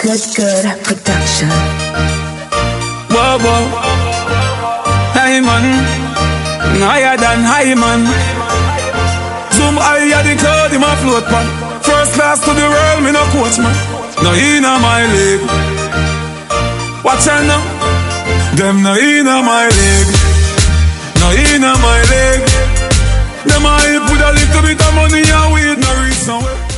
Good production. Whoa, whoa. Hey man, higher than high man. Zoom higher the cloud in my float pan. First class to the world, me no coach man. No inna my league. Watch out now. Them no inna my league. No inna my league. Them I put a little bit of money and weed no reason.